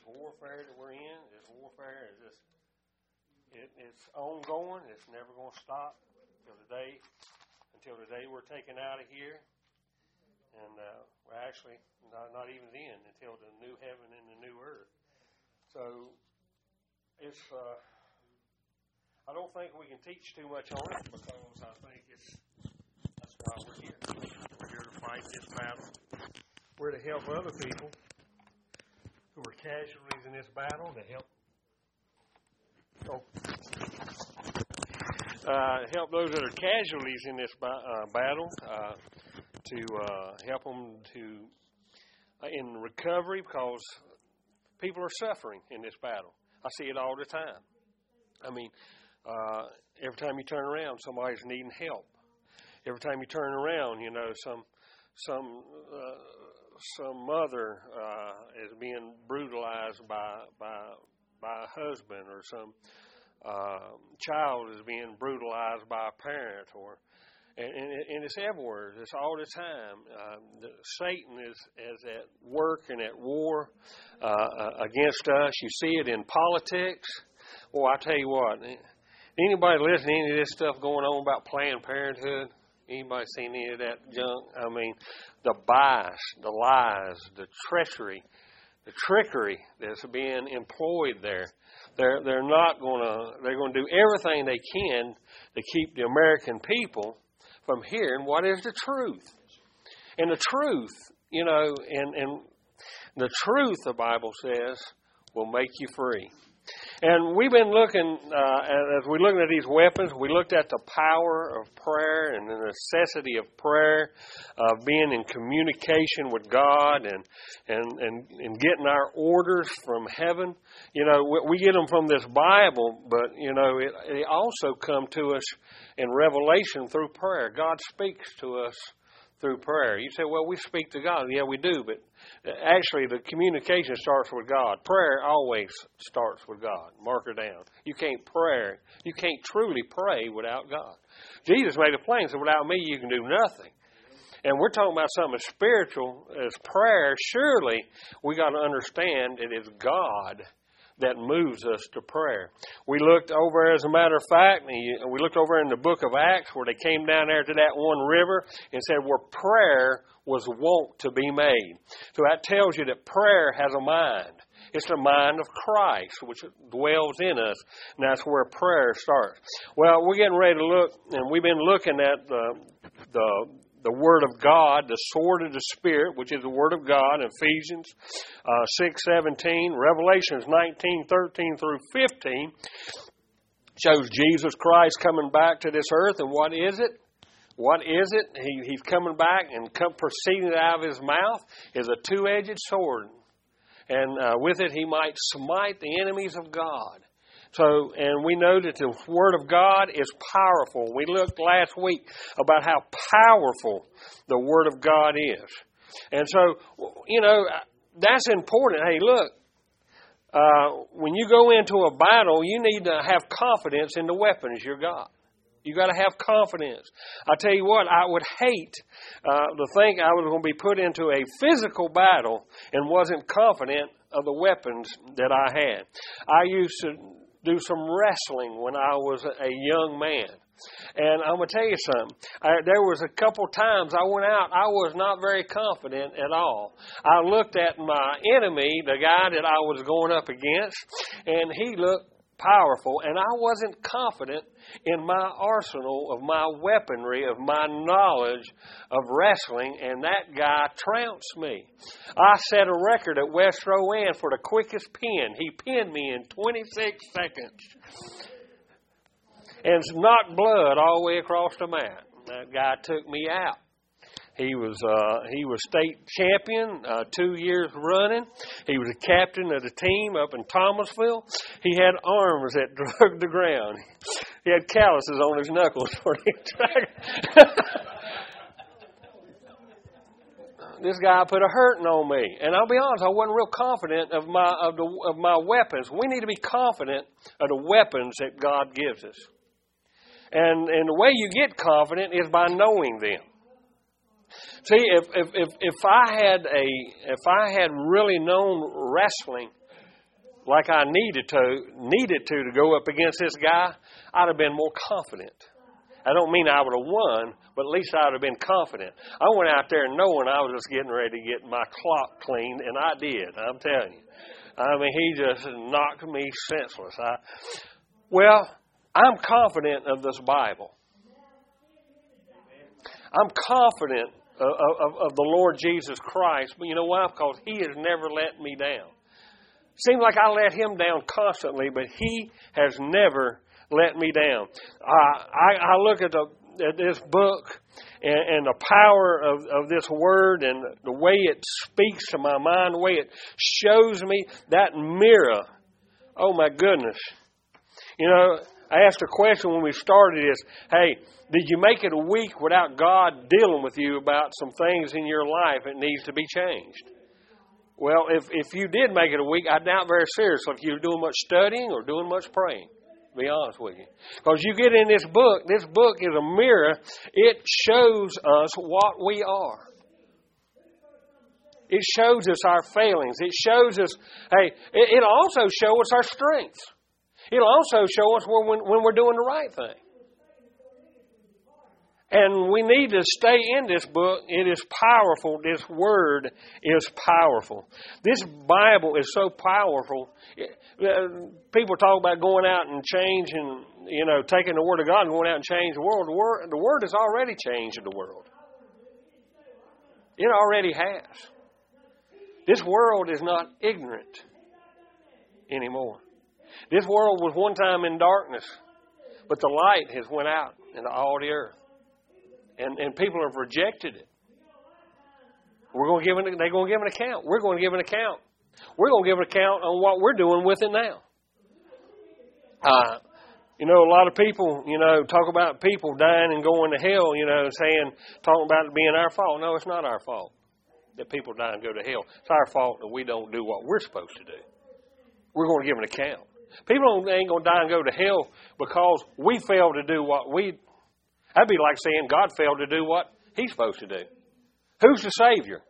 warfare that we're in, this warfare is just, it's ongoing. It's never going to stop until the day we're taken out of here. And we're actually not even then until the new heaven and the new earth. So it's I don't think we can teach too much on it because I think that's why we're here. We're here to fight this battle. We're to help other people who are casualties in this battle to help those that are casualties in this battle to help them in recovery, because people are suffering in this battle. I see it all the time. I mean, every time you turn around, somebody's needing help. Every time you turn around, you know, some mother is being brutalized by a husband, or some child is being brutalized by a parent, and it's everywhere. It's all the time. Satan is at work and at war against us. You see it in politics. Well, I tell you what, anybody listening to any of this stuff going on about Planned Parenthood? Anybody seen any of that junk? I mean, the bias, the lies, the treachery, the trickery that's being employed there. They're going to do everything they can to keep the American people from hearing what is the truth. And the truth, you know, and the truth, the Bible says, will make you free. And we've been looking, as we're looking at these weapons, we looked at the power of prayer and the necessity of prayer, of being in communication with God and getting our orders from heaven. You know, we get them from this Bible, but, you know, it also come to us in revelation through prayer. God speaks to us through prayer. You say, well, we speak to God. Yeah, we do, but actually the communication starts with God. Prayer always starts with God. Mark her down. You can't truly pray without God. Jesus made it plain, said, without me you can do nothing. And we're talking about something as spiritual as prayer. Surely we got to understand it is God that moves us to prayer. We looked over, as a matter of fact, we looked over in the book of Acts where they came down there to that one river and said where prayer was wont to be made. So that tells you that prayer has a mind. It's the mind of Christ, which dwells in us, and that's where prayer starts. Well, we're getting ready to look, and we've been looking at the Word of God, the sword of the Spirit, which is the Word of God, Ephesians 6:17, Revelations 19:13 through 15, shows Jesus Christ coming back to this earth. And what is it? What is it? He's coming back, and proceeding out of his mouth is a two-edged sword. And with it he might smite the enemies of God. So, and we know that the Word of God is powerful. We looked last week about how powerful the Word of God is. And so, you know, that's important. Hey, look, when you go into a battle, you need to have confidence in the weapons you got. You got to have confidence. I tell you what, I would hate to think I was going to be put into a physical battle and wasn't confident of the weapons that I had. I used to do some wrestling when I was a young man. And I'm going to tell you something. There was a couple times I went out, I was not very confident at all. I looked at my enemy, the guy that I was going up against, and he looked powerful, and I wasn't confident in my arsenal of my weaponry, of my knowledge of wrestling, and that guy trounced me. I set a record at West Rowan for the quickest pin. He pinned me in 26 seconds and knocked blood all the way across the mat. That guy took me out. He was state champion 2 years running. He was a captain of the team up in Thomasville. He had arms that drug the ground. He had calluses on his knuckles for the attack. This guy put a hurting on me, and I'll be honest, I wasn't real confident of my weapons. We need to be confident of the weapons that God gives us, and the way you get confident is by knowing them. See, if I had really known wrestling like I needed to go up against this guy, I'd have been more confident. I don't mean I would have won, but at least I would have been confident. I went out there knowing I was just getting ready to get my clock cleaned, and I did, I'm telling you. I mean, he just knocked me senseless. I'm confident of this Bible. I'm confident of the Lord Jesus Christ. But you know why? Because He has never let me down. Seems like I let Him down constantly, but He has never let me down. I look at this book and the power of this Word and the way it speaks to my mind, the way it shows me that mirror. Oh, my goodness. You know, I asked a question when we started is, hey, did you make it a week without God dealing with you about some things in your life that needs to be changed? Well, if you did make it a week, I doubt very seriously if you're doing much studying or doing much praying, to be honest with you. Because you get in this book is a mirror. It shows us what we are. It shows us our failings. It shows us, hey, it'll also show us our strengths. It'll also show us when we're doing the right thing. And we need to stay in this book. It is powerful. This Word is powerful. This Bible is so powerful. People talk about going out and changing, taking the Word of God and going out and changing the world. The Word has already changed the world. It already has. This world is not ignorant anymore. This world was one time in darkness, but the light has went out into all the earth. And people have rejected it. They're going to give an account. We're going to give an account. We're going to give an account on what we're doing with it now. A lot of people, talk about people dying and going to hell, talking about it being our fault. No, it's not our fault that people die and go to hell. It's our fault that we don't do what we're supposed to do. We're going to give an account. People ain't going to die and go to hell because we failed to do what we. That'd be like saying God failed to do what He's supposed to do. Who's the Savior?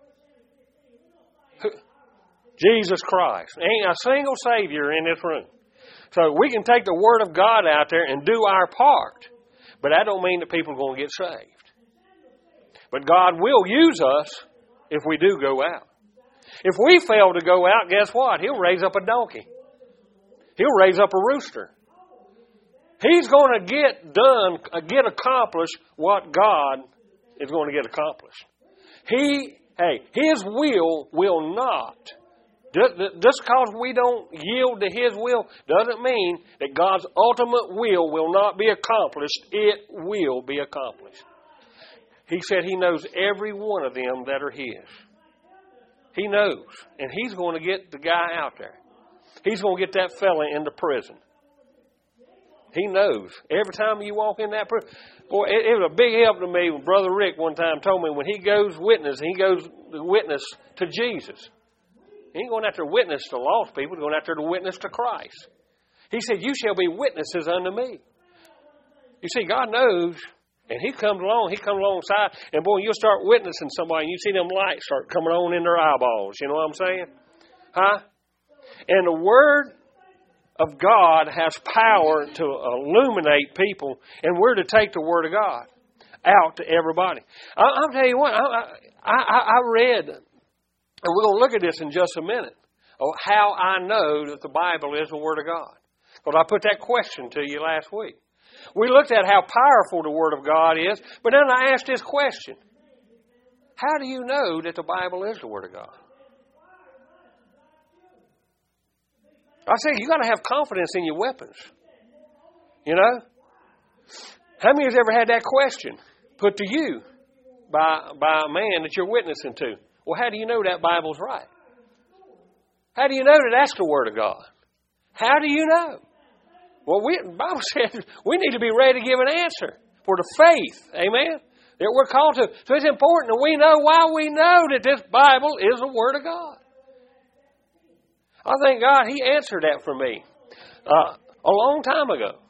Jesus Christ. Ain't a single Savior in this room. So we can take the Word of God out there and do our part. But that don't mean that people are going to get saved. But God will use us if we do go out. If we fail to go out, guess what? He'll raise up a donkey. He'll raise up a rooster. He's going to get accomplished what God is going to get accomplished. His will not. Just because we don't yield to His will doesn't mean that God's ultimate will not be accomplished. It will be accomplished. He said He knows every one of them that are His. He knows. And He's going to get the guy out there. He's going to get that fella into prison. He knows. Every time you walk in that prison. Boy, it was a big help to me when Brother Rick one time told me when he goes witness, he goes to witness to Jesus. He ain't going after to witness to lost people. He's going after to witness to Christ. He said, you shall be witnesses unto me. You see, God knows. And He comes alongside. And boy, you'll start witnessing somebody and you see them lights start coming on in their eyeballs. You know what I'm saying? Huh? And the Word of God has power to illuminate people, and we're to take the Word of God out to everybody. I'll tell you what, I read, and we're going to look at this in just a minute, how I know that the Bible is the Word of God. Because I put that question to you last week. We looked at how powerful the Word of God is, but then I asked this question. How do you know that the Bible is the Word of God? I say you got to have confidence in your weapons. How many has ever had that question put to you by a man that you're witnessing to? Well, how do you know that Bible's right? How do you know that that's the Word of God? How do you know? Well, the Bible says we need to be ready to give an answer for the faith, amen, that we're called to. So it's important that we know why we know that this Bible is the Word of God. I thank God He answered that for me a long time ago.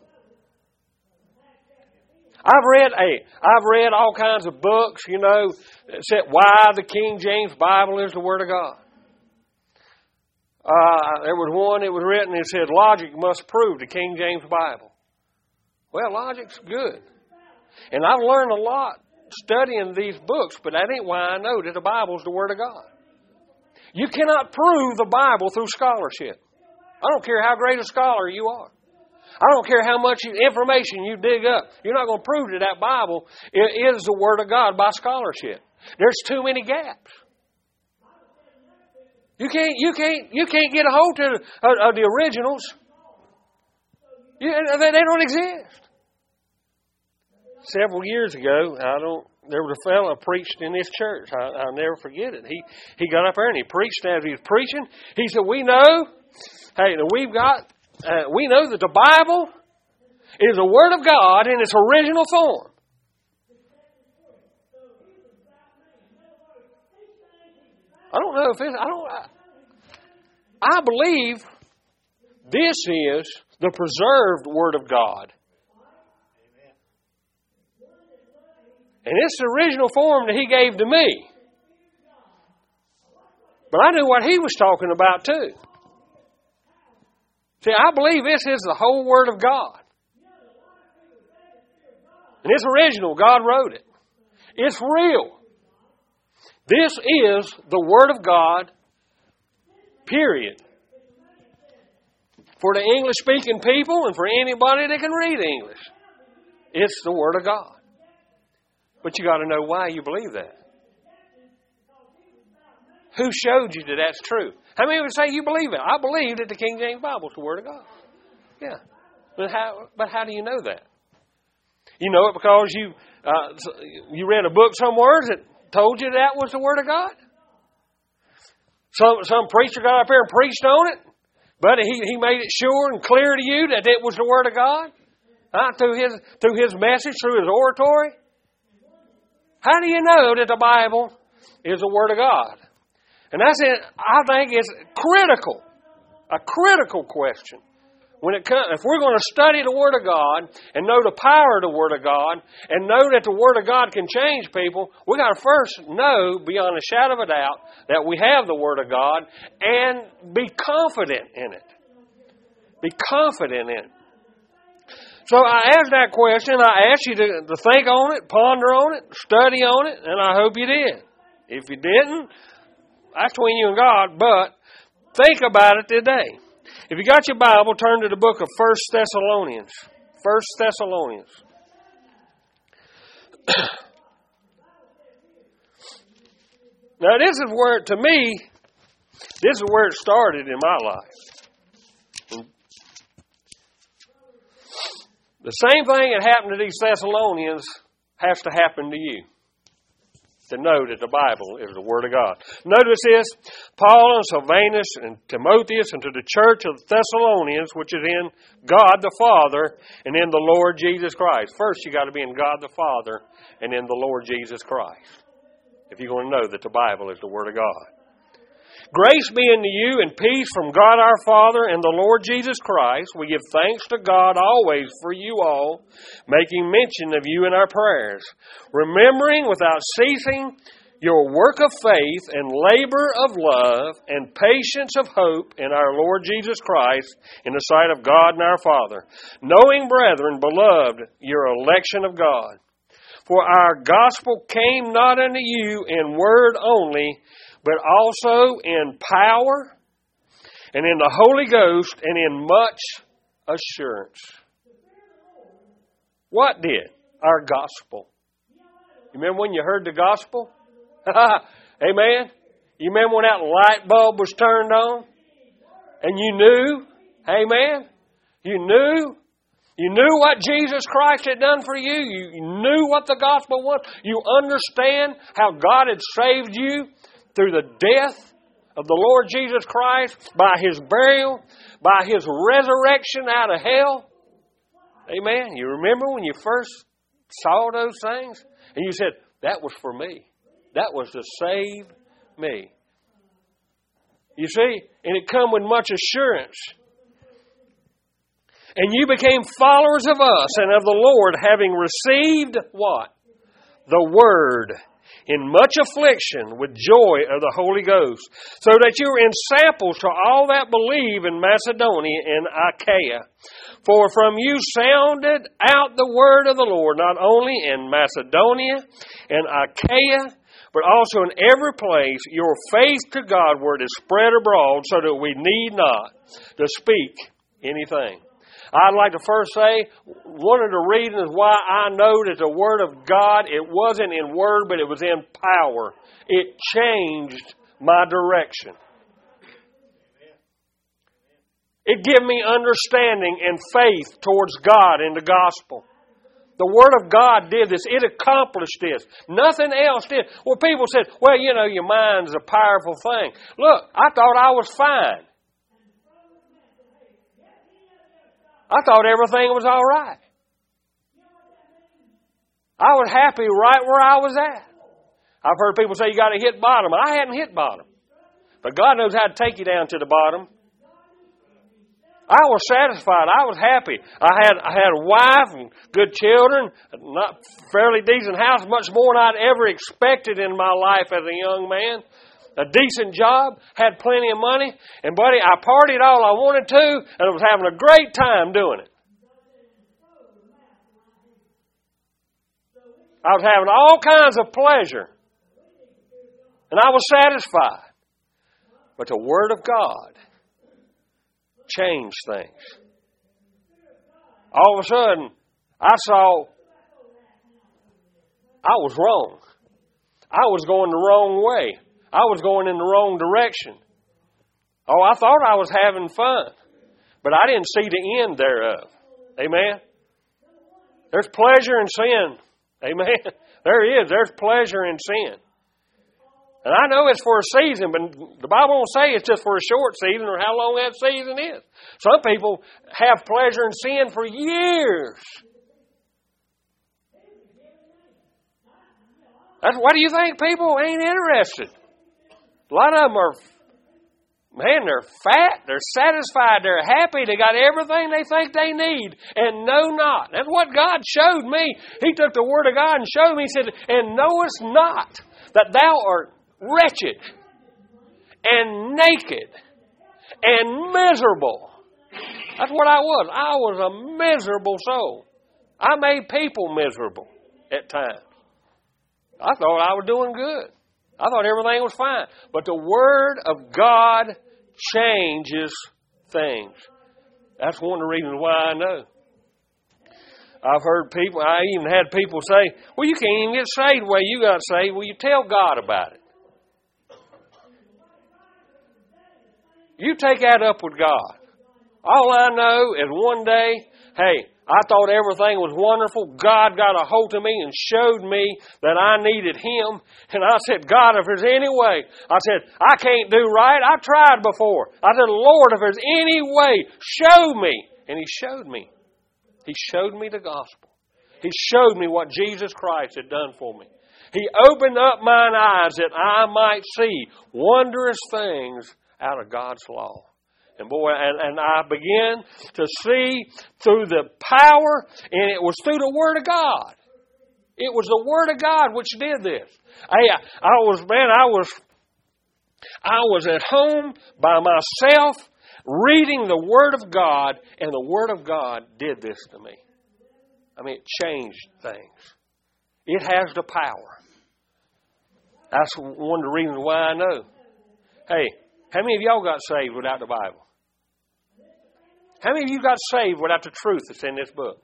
I've read all kinds of books, that said why the King James Bible is the Word of God. There was one, it was written, it said, logic must prove the King James Bible. Well, logic's good. And I've learned a lot studying these books, but that ain't why I know that the Bible's the Word of God. You cannot prove the Bible through scholarship. I don't care how great a scholar you are. I don't care how much information you dig up. You're not going to prove that that Bible is the Word of God by scholarship. There's too many gaps. You can't get a hold of the originals. They don't exist. Several years ago, there was a fellow preached in this church. I'll never forget it. He got up there and he preached. As he was preaching, he said, we know that the Bible is the Word of God in its original form. I don't know if it's, I believe this is the preserved Word of God. And it's the original form that He gave to me. But I knew what He was talking about too. See, I believe this is the whole Word of God. And it's original. God wrote it. It's real. This is the Word of God, period. For the English-speaking people and for anybody that can read English. It's the Word of God. But you got to know why you believe that. Who showed you that that's true? How many would say you believe it? I believe that the King James Bible is the Word of God. Yeah. But how do you know that? You know it because you read a book somewhere that told you that was the Word of God? Some preacher got up here and preached on it, but he made it sure and clear to you that it was the Word of God? Through his message, through his oratory? How do you know that the Bible is the Word of God? And I think it's critical, a critical question. When it comes, if we're going to study the Word of God and know the power of the Word of God and know that the Word of God can change people, we got to first know beyond a shadow of a doubt that we have the Word of God and be confident in it. Be confident in it. So I asked that question. I asked you to think on it, ponder on it, study on it, and I hope you did. If you didn't, that's between you and God, but think about it today. If you got your Bible, turn to the book of 1 Thessalonians. 1 Thessalonians. Now this is where, to me, this is where it started in my life. The same thing that happened to these Thessalonians has to happen to you. To know that the Bible is the Word of God. Notice this, Paul and Silvanus and Timotheus and to the church of the Thessalonians, which is in God the Father and in the Lord Jesus Christ. First you got to be in God the Father and in the Lord Jesus Christ. If you're going to know that the Bible is the Word of God. Grace be unto you and peace from God our Father and the Lord Jesus Christ. We give thanks to God always for you all, making mention of you in our prayers, remembering without ceasing your work of faith and labor of love and patience of hope in our Lord Jesus Christ in the sight of God and our Father, knowing, brethren, beloved, your election of God. For our gospel came not unto you in word only, but also in power and in the Holy Ghost and in much assurance. What did? Our gospel. You remember when you heard the gospel? Amen? You remember when that light bulb was turned on? And you knew? Amen? You knew? You knew what Jesus Christ had done for you. You knew what the gospel was. You understand how God had saved you through the death of the Lord Jesus Christ, by His burial, by His resurrection out of hell. Amen. You remember when you first saw those things? And you said, that was for me. That was to save me. You see? And it come with much assurance. And you became followers of us and of the Lord, having received what? The Word in much affliction with joy of the Holy Ghost, so that you are in samples to all that believe in Macedonia and Achaia. For from you sounded out the word of the Lord, not only in Macedonia and Achaia, but also in every place your faith to Godward is spread abroad, so that we need not to speak anything. I'd like to first say, one of the reasons why I know that the Word of God, it wasn't in word, but it was in power. It changed my direction. It gave me understanding and faith towards God and the gospel. The Word of God did this. It accomplished this. Nothing else did. Well, people said, well, you know, your mind's a powerful thing. Look, I thought I was fine. I thought everything was all right. I was happy right where I was at. I've heard people say you got to hit bottom. I hadn't hit bottom. But God knows how to take you down to the bottom. I was satisfied. I was happy. I had a wife and good children, not fairly decent house, much more than I'd ever expected in my life as a young man. A decent job, had plenty of money, and buddy, I partied all I wanted to, and I was having a great time doing it. I was having all kinds of pleasure, and I was satisfied. But the Word of God changed things. All of a sudden, I saw I was wrong. I was going the wrong way. I was going in the wrong direction. Oh, I thought I was having fun, but I didn't see the end thereof. Amen? There's pleasure in sin. Amen? There is. There's pleasure in sin. And I know it's for a season, but the Bible won't say it's just for a short season or how long that season is. Some people have pleasure in sin for years. What do you think? People ain't interested. A lot of them are, they're fat, they're satisfied, they're happy, they got everything they think they need, and know not. That's what God showed me. He took the Word of God and showed me, he said, and knowest not that thou art wretched, and naked, and miserable. That's what I was. I was a miserable soul. I made people miserable at times. I thought I was doing good. I thought everything was fine. But the Word of God changes things. That's one of the reasons why I know. I've heard people, I even had people say, well, you can't even get saved the way you got saved. Well, you tell God about it. You take that up with God. All I know is one day, hey, I thought everything was wonderful. God got a hold of me and showed me that I needed Him. And I said, God, if there's any way. I said, I can't do right. I tried before. I said, Lord, if there's any way, show me. And He showed me. He showed me the gospel. He showed me what Jesus Christ had done for me. He opened up mine eyes that I might see wondrous things out of God's law. And boy, and I began to see through the power, and it was through the Word of God. It was the Word of God which did this. I was at home by myself reading the Word of God, and the Word of God did this to me. I mean, it changed things. It has the power. That's one of the reasons why I know. Hey, how many of y'all got saved without the Bible? How many of you got saved without the truth that's in this book?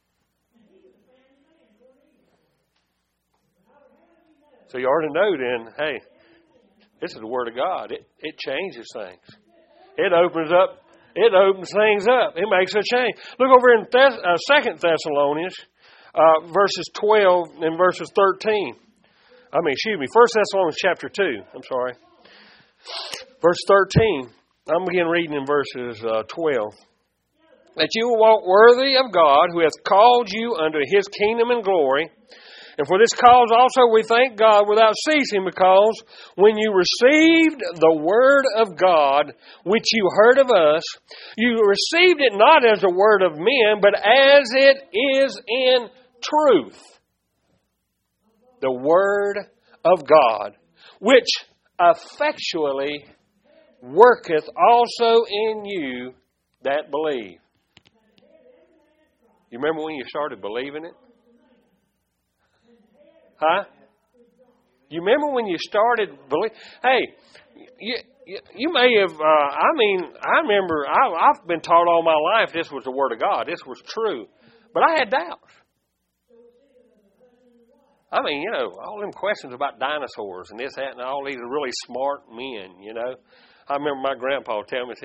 So you already know then, hey, this is the Word of God. It changes things. It opens things up. It makes a change. Look over in 2 Thessalonians, verses 12 and verses 13. 1 Thessalonians chapter 2. I'm sorry. Verse 13. I'm begin reading in verses 12. That you will walk worthy of God, who hath called you unto His kingdom and glory. And for this cause also we thank God without ceasing, because when you received the word of God, which you heard of us, you received it not as the word of men, but as it is in truth, the word of God, which effectually worketh also in you that believe. You remember when you started believing it? Huh? You remember when you started believing? Hey, you may have, I remember, I've been taught all my life this was the Word of God. This was true. But I had doubts. I mean, all them questions about dinosaurs and this, that, and all these really smart men, I remember my grandpa telling me,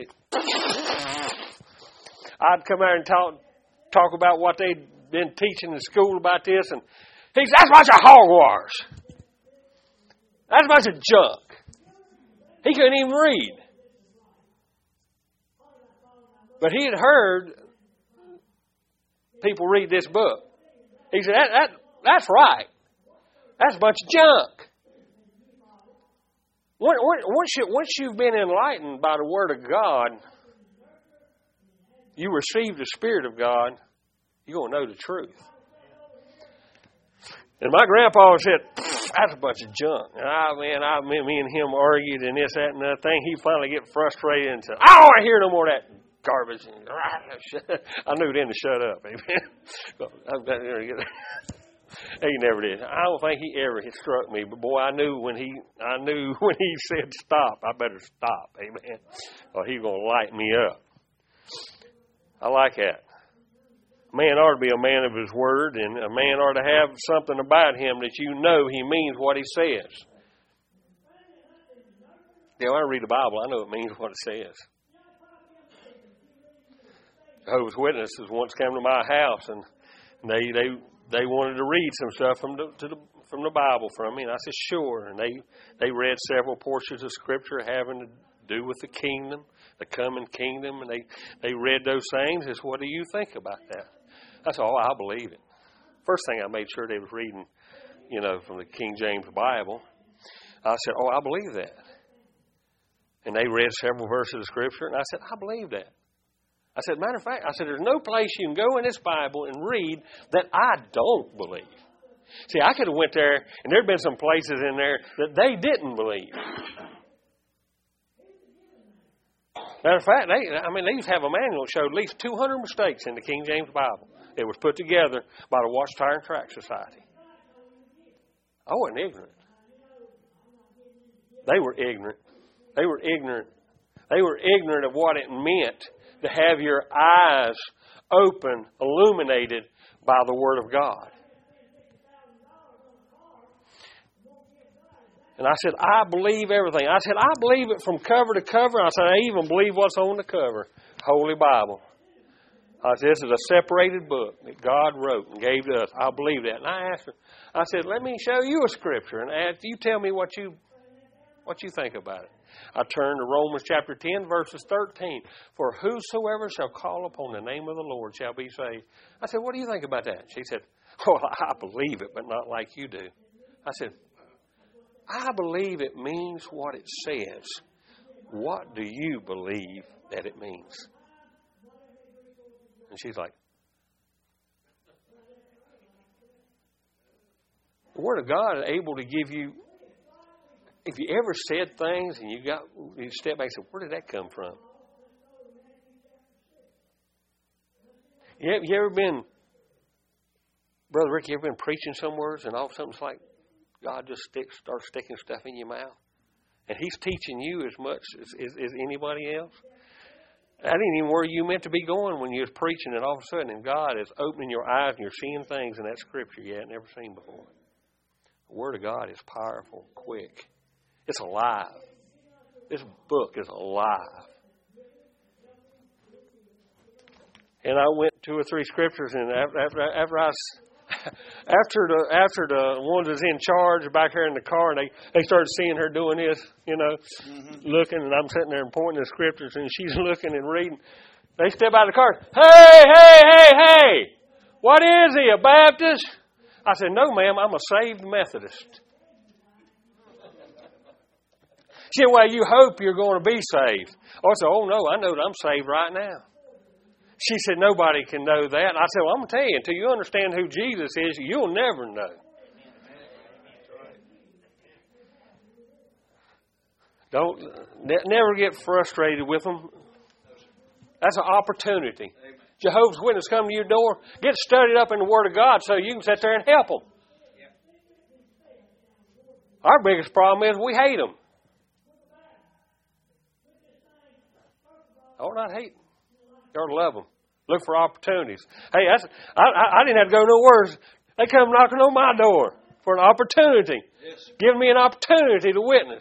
I'd come out and talk about what they'd been teaching in school about this, and he said, that's a bunch of hogwash. That's a bunch of junk. He couldn't even read. But he had heard people read this book. He said, that's right. That's a bunch of junk. Once you've been enlightened by the Word of God, you receive the Spirit of God, you're going to know the truth. And my grandpa said, that's a bunch of junk. And me and him argued and this, that, and that thing. He finally get frustrated and said, I don't want to hear no more of that garbage. I knew then to shut up. Amen. He never did. I don't think he ever struck me. But boy, I knew when he said stop, I better stop. Amen. Or he's going to light me up. I like that. A man ought to be a man of his word, and a man ought to have something about him that you know he means what he says. When I read the Bible, I know it means what it says. Jehovah's Witnesses once came to my house, and they wanted to read some stuff from the Bible from me, and I said sure. And they read several portions of Scripture having to do with the kingdom, the coming kingdom, and they read those things. Is what do you think about that? I said, I believe it. First thing I made sure they was reading, from the King James Bible. I said, I believe that. And they read several verses of Scripture, and I said, I believe that. I said, matter of fact, there's no place you can go in this Bible and read that I don't believe. See, I could have went there, and there'd been some places in there that they didn't believe. Matter of fact, they used to have a manual that showed at least 200 mistakes in the King James Bible. It was put together by the Watch Tire and Track Society. I wasn't ignorant. They were ignorant. They were ignorant. They were ignorant of what it meant to have your eyes open, illuminated by the Word of God. And I said, I believe everything. I said, I believe it from cover to cover. I said, I even believe what's on the cover. Holy Bible. I said, this is a separated book that God wrote and gave to us. I believe that. And I asked her, I said, let me show you a scripture. And you tell me what you think about it. I turned to Romans chapter 10, verses 13. For whosoever shall call upon the name of the Lord shall be saved. I said, what do you think about that? She said, well, I believe it, but not like you do. I said, I believe it means what it says. What do you believe that it means? And she's like, the Word of God is able to give you, if you ever said things and you step back and say, where did that come from? You ever been, Brother Rick, you ever been preaching somewhere and all of a sudden it's like God just starts sticking stuff in your mouth? And He's teaching you as much as anybody else? That ain't even where you meant to be going when you was preaching, and all of a sudden and God is opening your eyes and you're seeing things in that scripture you had never seen before. The Word of God is powerful, quick. It's alive. This book is alive. And I went 2 or 3 scriptures, and after the ones that's in charge back here in the car, and they started seeing her doing this, looking, and I'm sitting there and pointing the scriptures, and she's looking and reading. They step out of the car. Hey! What is he, a Baptist? I said, no, ma'am, I'm a saved Methodist. She said, well, you hope you're going to be saved. I said, oh, no, I know that I'm saved right now. She said, nobody can know that. And I said, well, I'm going to tell you, until you understand who Jesus is, you'll never know. Don't never get frustrated with them. That's an opportunity. Jehovah's Witnesses come to your door. Get studied up in the Word of God so you can sit there and help them. Our biggest problem is we hate them. Oh, not hate. You ought to love them. Look for opportunities. Hey, I didn't have to go nowhere. They come knocking on my door for an opportunity. Yes. Give me an opportunity to witness.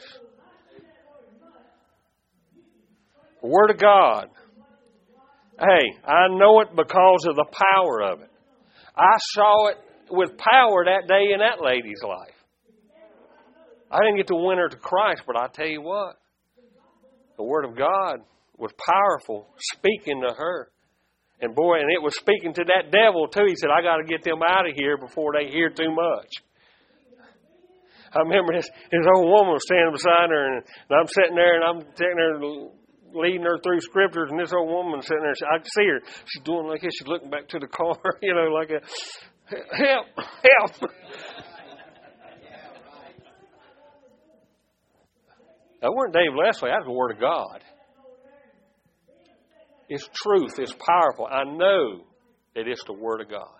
The Word of God. Hey, I know it because of the power of it. I saw it with power that day in that lady's life. I didn't get to win her to Christ, but I tell you what, the Word of God was powerful, speaking to her. And boy, and it was speaking to that devil too. He said, I got to get them out of here before they hear too much. I remember this old woman was standing beside her, and I'm sitting there, and I'm sitting there leading her through scriptures, and this old woman sitting there, I could see her. She's doing like this. She's looking back to the car, like a, help, help. That wasn't Dave Leslie. That was the Word of God. It's truth. It's powerful. I know that it's the Word of God.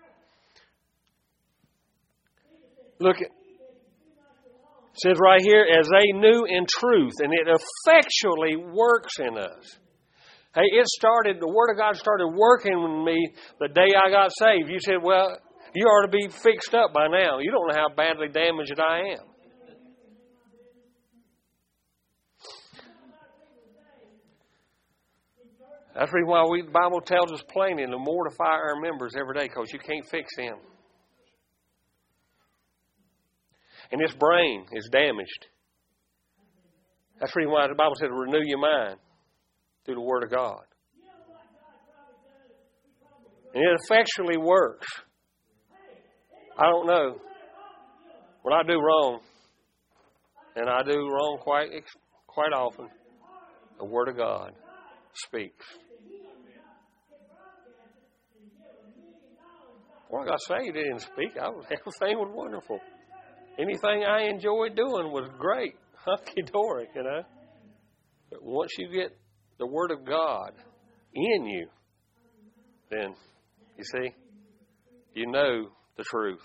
Look at it says right here, as they knew in truth, and it effectually works in us. Hey, the Word of God started working with me the day I got saved. You said, well, you ought to be fixed up by now. You don't know how badly damaged I am. That's the reason why the Bible tells us plainly to mortify our members every day, because you can't fix them. And this brain is damaged. That's the reason why the Bible says renew your mind through the Word of God. And it effectually works. I don't know. When I do wrong, and I do wrong quite often, the Word of God speaks. When I got saved, it didn't speak. Everything was wonderful. Anything I enjoyed doing was great. Hunky-dory, But once you get the Word of God in you, then, you see, you know the truth.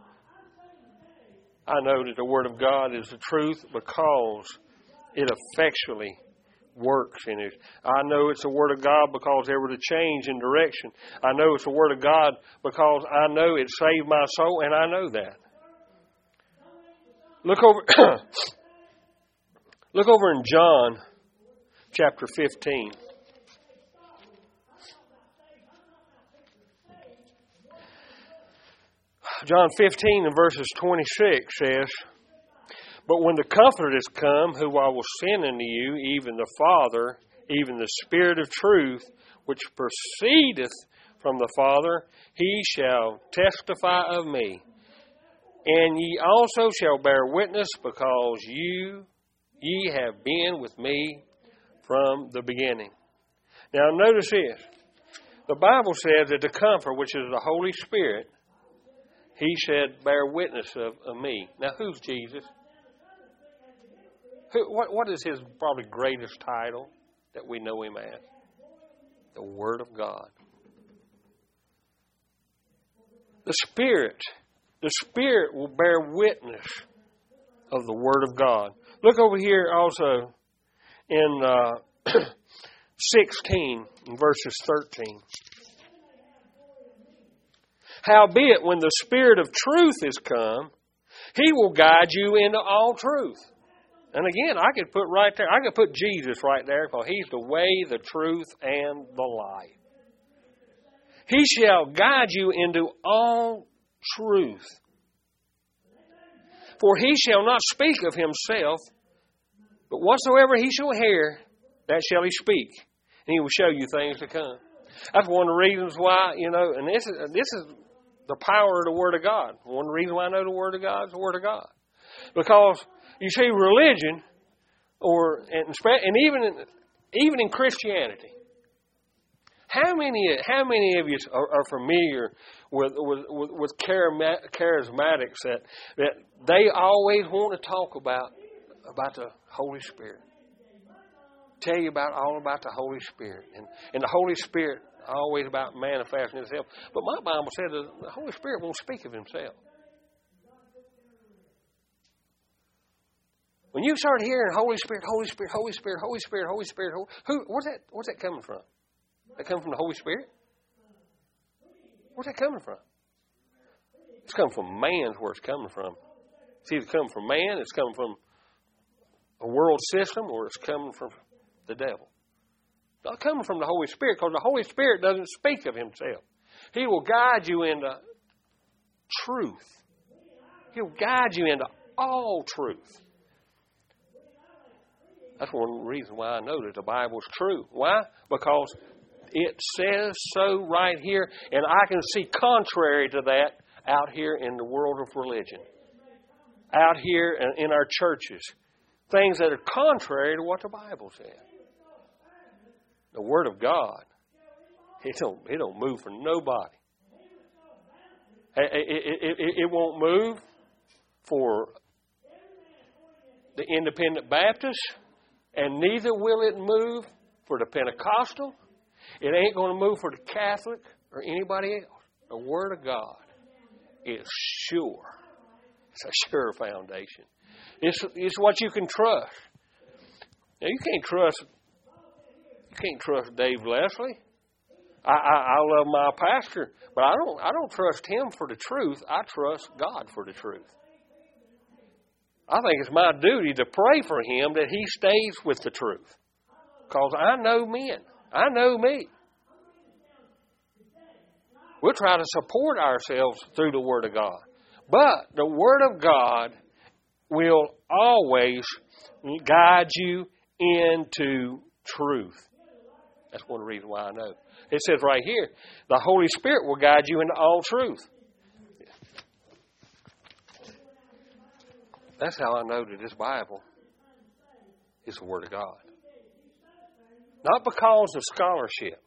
I know that the Word of God is the truth because it effectually works in it. I know it's the Word of God because there was a change in direction. I know it's the Word of God because I know it saved my soul, and I know that. Look over in John chapter 15. John 15 and verses 26 says, but when the Comforter is come, who I will send unto you, even the Father, even the Spirit of truth, which proceedeth from the Father, he shall testify of me. And ye also shall bear witness, because ye have been with me from the beginning. Now notice this. The Bible says that the Comforter, which is the Holy Spirit, he said, bear witness of me. Now who's Jesus? What is his probably greatest title that we know him as? The Word of God. The Spirit will bear witness of the Word of God. Look over here also in 16, verses 13. Howbeit, when the Spirit of truth is come, he will guide you into all truth. And again, I could put Jesus right there, because he's the way, the truth, and the life. He shall guide you into all truth. For he shall not speak of himself, but whatsoever he shall hear, that shall he speak. And he will show you things to come. That's one of the reasons why, and this is the power of the Word of God. One reason why I know the Word of God is the Word of God. Because, you see, religion, even in Christianity, how many of you are familiar with charismatics that they always want to talk about about the Holy Spirit. Tell you all about the Holy Spirit. And the Holy Spirit always about manifesting Himself. But my Bible says the Holy Spirit won't speak of Himself. When you start hearing Holy Spirit, Holy Spirit, Holy Spirit, Holy Spirit, Holy Spirit, where's that coming from? That coming from the Holy Spirit? Where's that coming from? It's coming from man's where it's coming from. It's either coming from man, it's coming from a world system, or it's coming from the devil. It's not coming from the Holy Spirit, because the Holy Spirit doesn't speak of Himself. He will guide you into truth. He'll guide you into all truth. That's one reason why I know that the Bible is true. Why? Because it says so right here, and I can see contrary to that out here in the world of religion. Out here in our churches. Things that are contrary to what the Bible says. The Word of God, it don't move for nobody. It won't move for the Independent Baptist, and neither will it move for the Pentecostal. It ain't going to move for the Catholic or anybody else. The Word of God is sure. It's a sure foundation. It's what you can trust. Now, you can't trust Dave Leslie. I love my pastor, but I don't trust him for the truth. I trust God for the truth. I think it's my duty to pray for him that he stays with the truth. Because I know men. I know me. We'll try to support ourselves through the Word of God. But the Word of God will always guide you into truth. That's one reason why I know. It says right here, the Holy Spirit will guide you into all truth. That's how I know that this Bible is the Word of God. Not because of scholarship.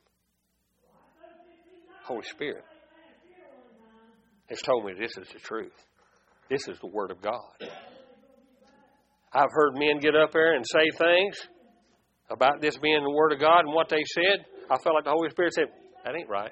Holy Spirit has told me this is the truth. This is the Word of God. I've heard men get up there and say things about this being the Word of God, and what they said, I felt like the Holy Spirit said, that ain't right.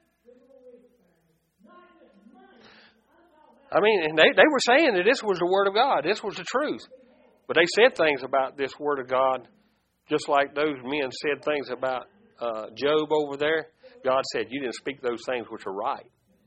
I mean, and they were saying that this was the Word of God. This was the truth. But they said things about this Word of God, just like those men said things about Job over there. God said, you didn't speak those things which are right.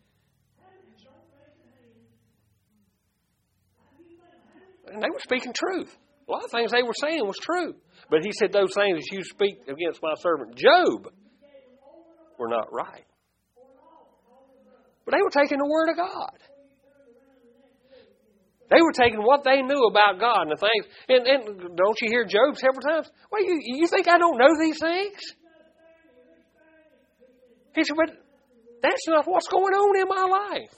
And they were speaking truth. A lot of things they were saying was true. But he said, those things that you speak against my servant Job were not right. But they were taking the Word of God. They were taking what they knew about God and the things. And don't you hear Job several times? Well, you think I don't know these things? He said, but that's not what's going on in my life.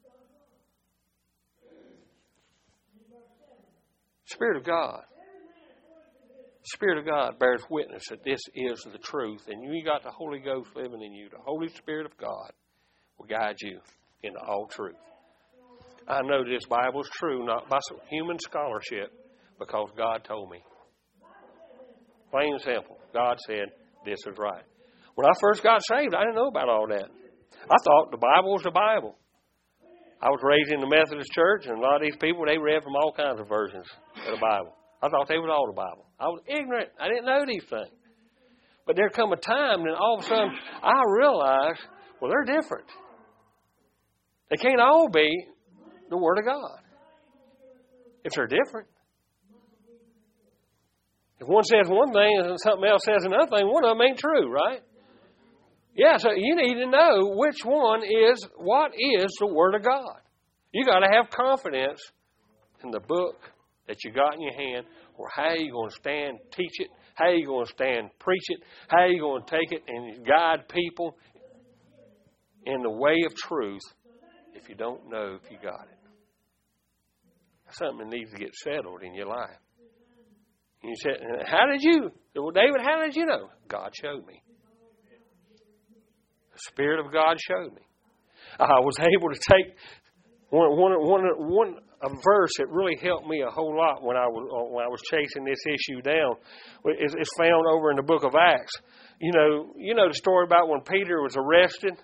Spirit of God. Spirit of God bears witness that this is the truth. And you got the Holy Ghost living in you. The Holy Spirit of God will guide you into all truth. I know this Bible is true, not by some human scholarship, because God told me. Plain and simple. God said, this is right. When I first got saved, I didn't know about all that. I thought the Bible was the Bible. I was raised in the Methodist church, and a lot of these people, they read from all kinds of versions of the Bible. I thought they was all the Bible. I was ignorant. I didn't know these things. But there come a time, and all of a sudden, I realized, well, they're different. They can't all be the Word of God if they're different. If one says one thing and something else says another thing, one of them ain't true, right? Yeah, so you need to know which one is, what is the Word of God. You got to have confidence in the book that you got in your hand, or how you going to stand, teach it, how you going to stand, preach it, how you going to take it and guide people in the way of truth if you don't know if you got it. That's something that needs to get settled in your life. And you said, how did you? Well, David, how did you know? God showed me. The Spirit of God showed me. I was able to take one a verse that really helped me a whole lot when I was chasing this issue down is found over in the book of Acts. You know the story about when Peter was arrested.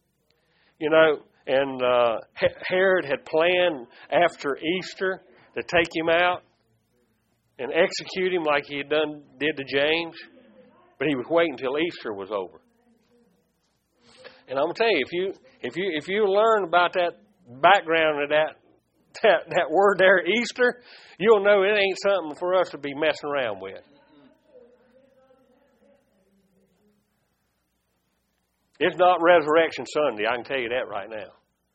And Herod had planned after Easter to take him out and execute him like he did to James, but he was waiting until Easter was over. And I'm gonna tell you, if you learn about that background of that word there, Easter, you'll know it ain't something for us to be messing around with. It's not Resurrection Sunday, I can tell you that right now.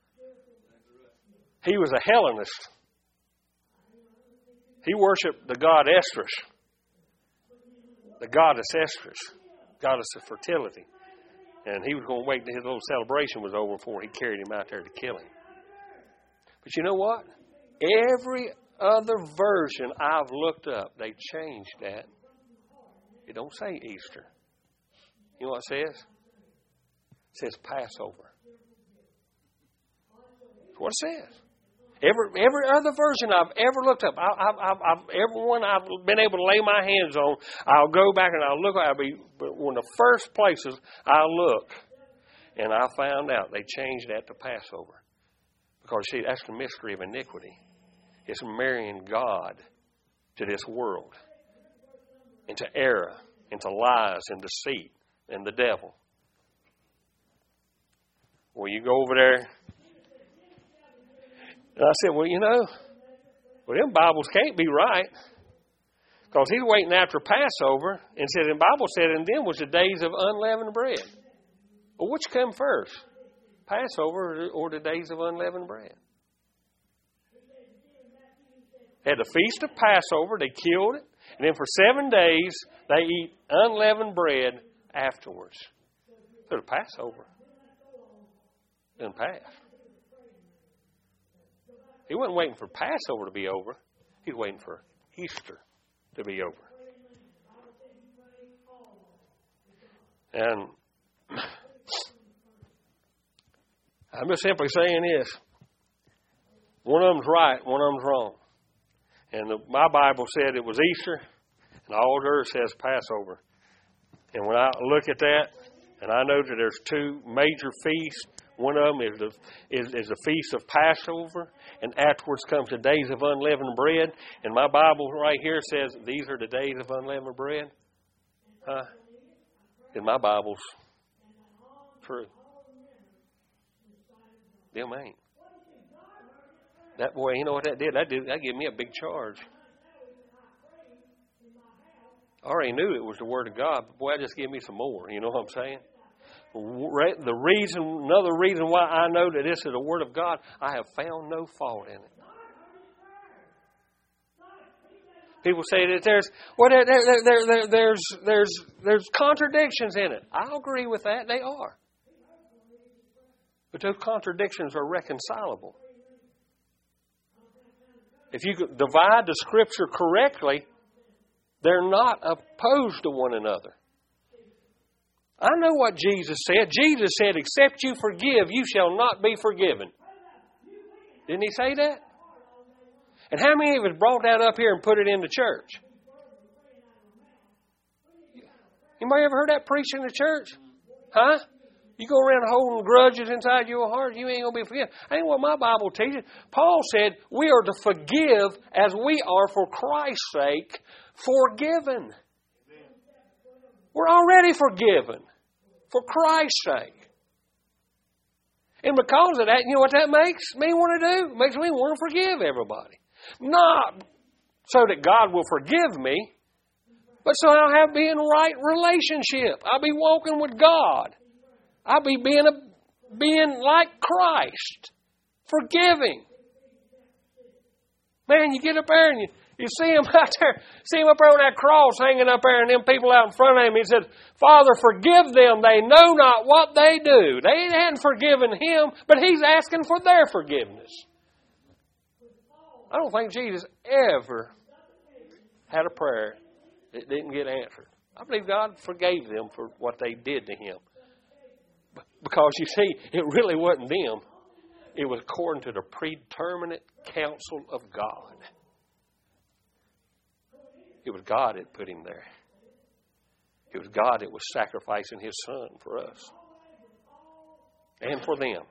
He was a Hellenist. He worshipped the god Estrus, the goddess Estrus, goddess of fertility. And he was going to wait until his little celebration was over before he carried him out there to kill him. But you know what? Every other version I've looked up, they changed that. It don't say Easter. You know what it says? It says Passover. That's what it says. Every other version I've ever looked up, everyone I've been able to lay my hands on, I'll go back and I'll look. But one of the first places I look, and I found out they changed that to Passover, because see, that's the mystery of iniquity. It's marrying God to this world, into error, into lies and deceit, and the devil. Well, you go over there. And I said, well, them Bibles can't be right. Because he's waiting after Passover, and said, the Bible said, and then was the days of unleavened bread. Well, which come first? Passover or the days of unleavened bread? At the feast of Passover, they killed it. And then for 7 days, they eat unleavened bread afterwards. So the Passover didn't pass. He wasn't waiting for Passover to be over. He was waiting for Easter to be over. And I'm just simply saying this. One of them's right, one of them's wrong. And my Bible said it was Easter, and all yours says Passover. And when I look at that, and I know that there's two major feasts. One of them is the feast of Passover, and afterwards comes the days of unleavened bread. And my Bible right here says these are the days of unleavened bread. Huh? And my Bible's true. Them ain't. That boy, you know what that did? That gave me a big charge. I already knew it was the Word of God, but boy, that just gave me some more. You know what I'm saying? Another reason why I know that this is the Word of God, I have found no fault in it. People say that there's contradictions in it. I agree with that. They are. But those contradictions are reconcilable. If you could divide the Scripture correctly, they're not opposed to one another. I know what Jesus said. Jesus said, except you forgive, you shall not be forgiven. Didn't he say that? And how many of us brought that up here and put it in the church? Anybody ever heard that preached in the church? Huh? You go around holding grudges inside your heart, you ain't going to be forgiven. That ain't what my Bible teaches. Paul said we are to forgive as we are, for Christ's sake, forgiven. We're already forgiven for Christ's sake. And because of that, you know what that makes me want to do? It makes me want to forgive everybody. Not so that God will forgive me, but so I'll be in right relationship. I'll be walking with God. I'll be being like Christ, forgiving. Man, you get up there and you see him out there, see him up there on that cross hanging up there, and them people out in front of him. He said, Father, forgive them. They know not what they do. They hadn't forgiven him, but he's asking for their forgiveness. I don't think Jesus ever had a prayer that didn't get answered. I believe God forgave them for what they did to him. Because you see, it really wasn't them. It was according to the predeterminate counsel of God. It was God that put him there. It was God that was sacrificing his son for us and for them.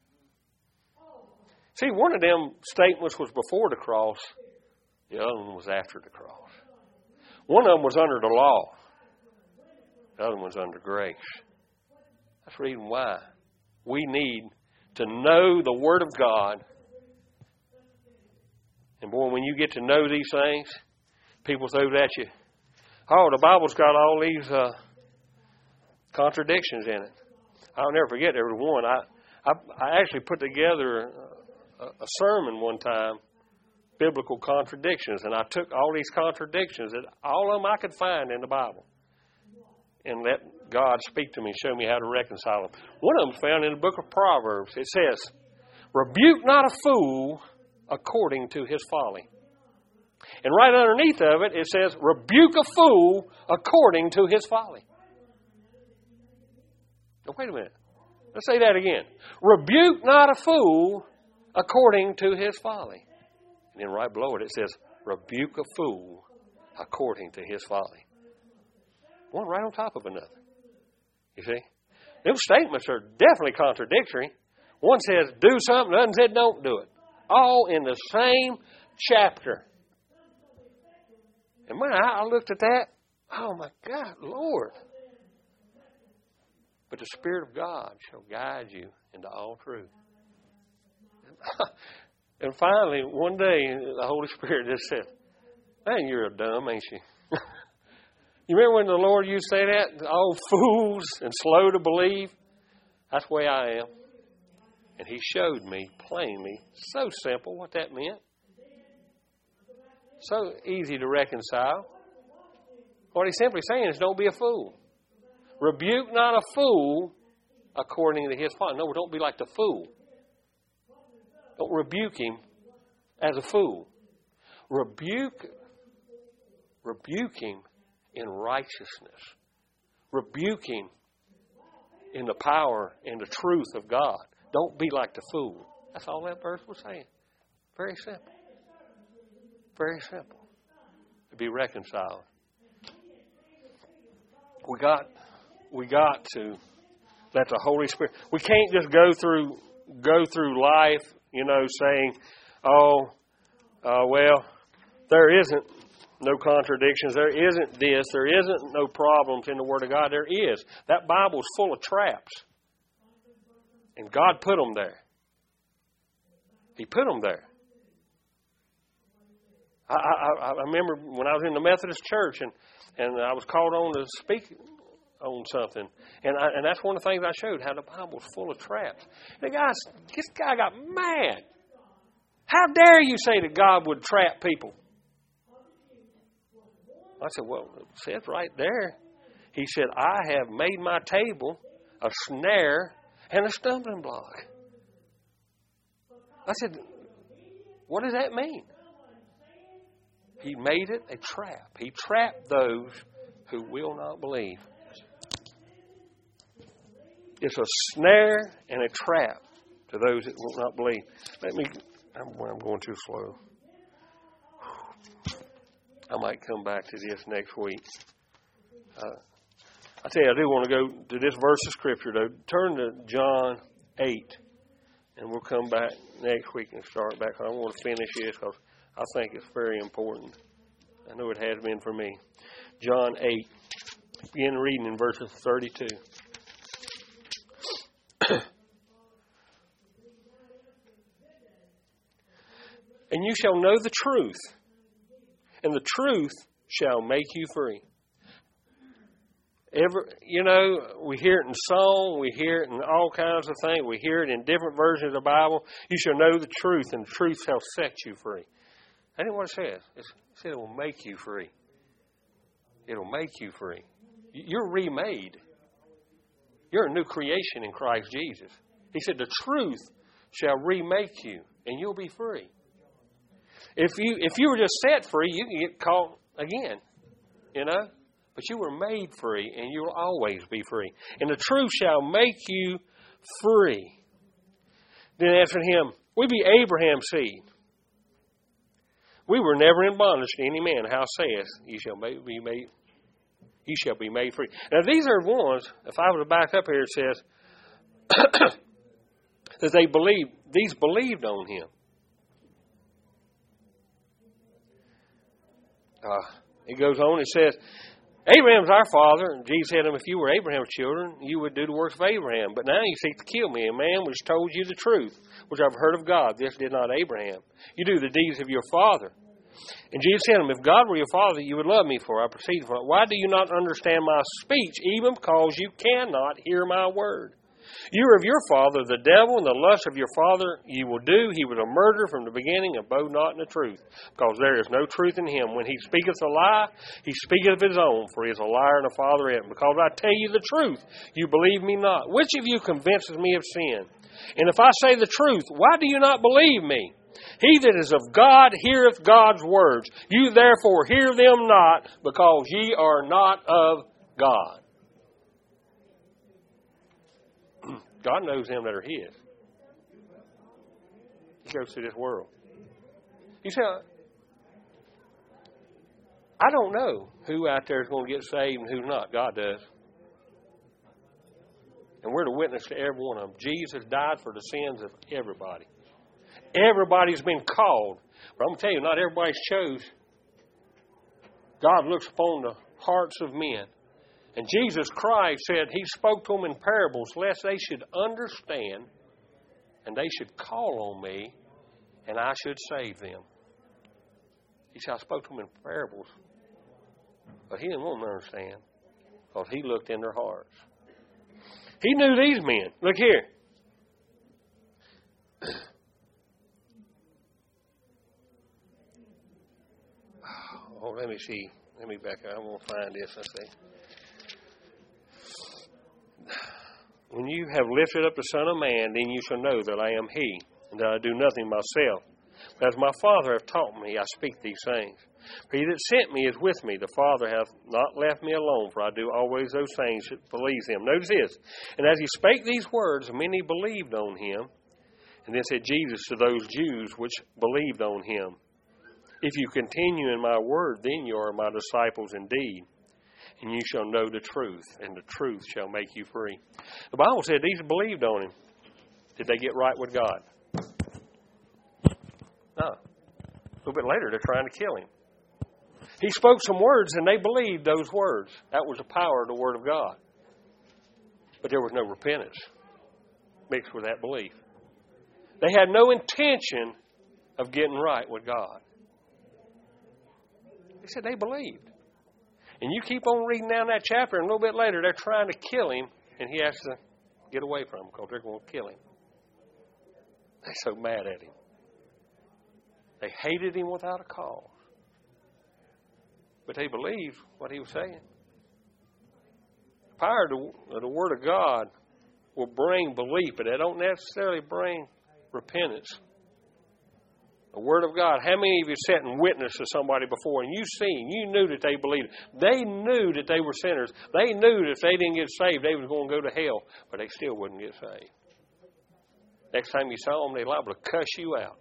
See, one of them statements was before the cross. The other one was after the cross. One of them was under the law. The other one was under grace. That's the reason why we need to know the Word of God. And boy, when you get to know these things, people throw it at you. Oh, the Bible's got all these contradictions in it. I'll never forget every one. I actually put together a sermon one time, biblical contradictions, and I took all these contradictions, that all of them I could find in the Bible, and let God speak to me, show me how to reconcile them. One of them is found in the book of Proverbs. It says, "Rebuke not a fool according to his folly." And right underneath of it, it says, "Rebuke a fool according to his folly." Now, wait a minute. Let's say that again. "Rebuke not a fool according to his folly." And then right below it, it says, "Rebuke a fool according to his folly." One right on top of another. You see? Those statements are definitely contradictory. One says, do something, the other said, don't do it. All in the same chapter. And when I looked at that, oh my God, Lord. But the Spirit of God shall guide you into all truth. And finally, one day, the Holy Spirit just said, "Man, you're a dumb, ain't you?" You remember when the Lord used to say that? "Oh, fools and slow to believe." That's the way I am. And He showed me plainly, so simple, what that meant. So easy to reconcile. What He's simply saying is, don't be a fool. Rebuke not a fool according to his folly. No, don't be like the fool. Don't rebuke him as a fool. Rebuke him in righteousness. Rebuke him in the power and the truth of God. Don't be like the fool. That's all that verse was saying. Very simple. Very simple. To be reconciled. We got to let the Holy Spirit. We can't just go through life, saying, well, there isn't no contradictions. There isn't this. There isn't no problems in the Word of God. There is. That Bible's full of traps. And God put them there. He put them there. I remember when I was in the Methodist church and I was called on to speak on something. And that's one of the things I showed, how the Bible's full of traps. This guy got mad. How dare you say that God would trap people? I said, well, it says right there. He said, I have made my table a snare and a stumbling block. I said, what does that mean? He made it a trap. He trapped those who will not believe. It's a snare and a trap to those that will not believe. I'm going too slow. I might come back to this next week. I tell you, I do want to go to this verse of Scripture, though. Turn to John 8, and we'll come back next week and start back. I want to finish this because I think it's very important. I know it has been for me. John 8, begin reading in verses 32. And you shall know the truth, and the truth shall make you free. We hear it in song, we hear it in all kinds of things, we hear it in different versions of the Bible. You shall know the truth, and the truth shall set you free. That ain't what it says. It said it will make you free. It'll make you free. You're remade. You're a new creation in Christ Jesus. He said the truth shall remake you, and you'll be free. If you were just set free, you can get caught again, But you were made free, and you will always be free. And the truth shall make you free. Then answered him, We be Abraham's seed. We were never in bondage to any man. How saith, ye shall be made free. Now these are ones, if I were to back up here, it says that these believed on him. It goes on, it says, Abraham's our father. And Jesus said to him, if you were Abraham's children, you would do the works of Abraham. But now you seek to kill me, a man which told you the truth, which I've heard of God. This did not Abraham. You do the deeds of your father. And Jesus said to him, if God were your father, you would love me, for I proceed from it. Why do you not understand my speech, even because you cannot hear my word? You are of your father, the devil, and the lust of your father you will do. He was a murderer from the beginning, and abode not in the truth, because there is no truth in him. When he speaketh a lie, he speaketh of his own, for he is a liar and a father of it. Because I tell you the truth, you believe me not. Which of you convinces me of sin? And if I say the truth, why do you not believe me? He that is of God heareth God's words. You therefore hear them not, because ye are not of God. God knows them that are His. He goes through this world. You say, I don't know who out there is going to get saved and who's not. God does. And we're to witness to every one of them. Jesus died for the sins of everybody. Everybody's been called. But I'm going to tell you, not everybody's chose. God looks upon the hearts of men. And Jesus Christ said He spoke to them in parables, lest they should understand, and they should call on me, and I should save them. He said, I spoke to them in parables. But He didn't want them to understand, because He looked in their hearts. He knew these men. Look here. Oh, let me see. Let me back up. I'm going to find this. Let's see. When you have lifted up the Son of Man, then you shall know that I am He, and that I do nothing myself. But as my Father hath taught me, I speak these things. For He that sent me is with me. The Father hath not left me alone, for I do always those things that please Him. Notice this. And as He spake these words, many believed on Him. And then said Jesus to those Jews which believed on Him, if you continue in my word, then you are my disciples indeed. And you shall know the truth, and the truth shall make you free. The Bible said these believed on Him. Did they get right with God? No. A little bit later, they're trying to kill Him. He spoke some words, and they believed those words. That was the power of the Word of God. But there was no repentance mixed with that belief. They had no intention of getting right with God. He said they believed. And you keep on reading down that chapter, and a little bit later, they're trying to kill Him, and He has to get away from them because they're going to kill Him. They're so mad at Him. They hated Him without a cause. But they believed what He was saying. The power of the Word of God will bring belief, but they don't necessarily bring repentance. The Word of God. How many of you sat and witnessed to somebody before and you knew that they believed it. They knew that they were sinners. They knew that if they didn't get saved, they was going to go to hell, but they still wouldn't get saved. Next time you saw them, they're liable to cuss you out.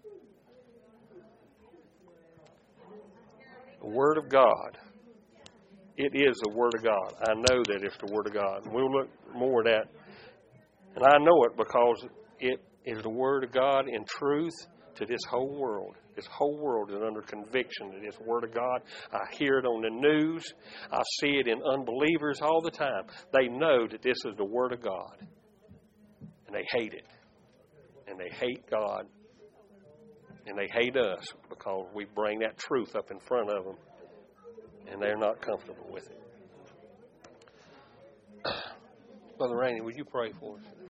The Word of God. It is the Word of God. I know that it's the Word of God. We'll look more at that. And I know it because it is the Word of God in truth to this whole world. This whole world is under conviction of this Word of God. I hear it on the news. I see it in unbelievers all the time. They know that this is the Word of God. And they hate it. And they hate God. And they hate us because we bring that truth up in front of them. And they're not comfortable with it. Brother Rainey, would you pray for us?